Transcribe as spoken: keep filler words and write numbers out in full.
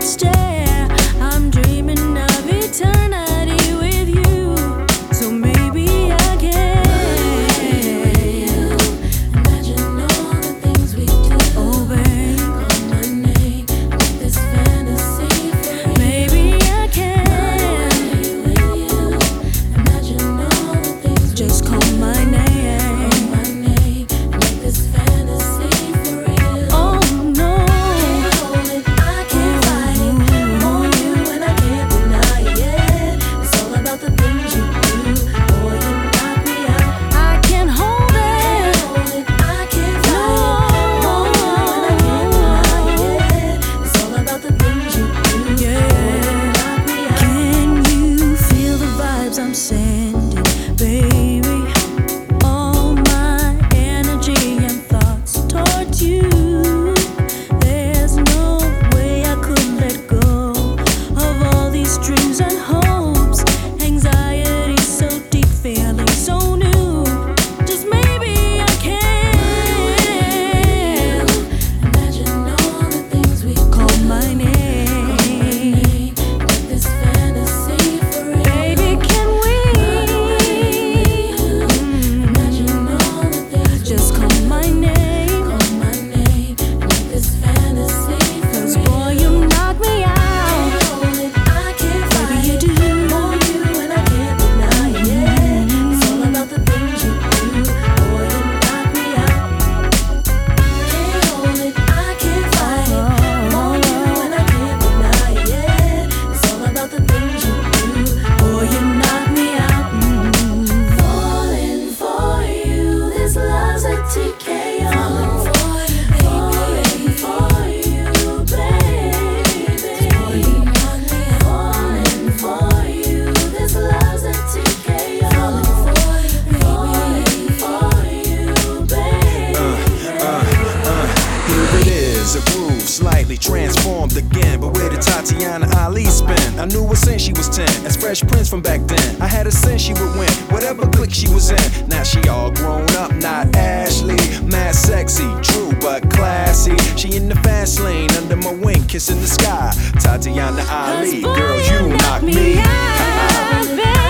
stare. I'm dreaming of eternity with you, so maybe I can. Imagine all the things we do. Oh, babe, call my name, make this fantasy free. Maybe I can. Imagine all the things. Just call my name. I'm sending, baby, all my energy and thoughts towards you. There's no way I could let go of all these dreams and hopes. Anxiety so deep, feeling so new. Just maybe I can. Imagine all the things we call my name. Slightly transformed again, but where did Tatiana Ali spend? I knew her since she was ten, as Fresh Prince from back then. I had a sense she would win, whatever clique she was in. Now she all grown up, not Ashley. Mad sexy, true but classy. She in the fast lane, under my wing, kissing the sky. Tatiana Ali, girl, you knock me out.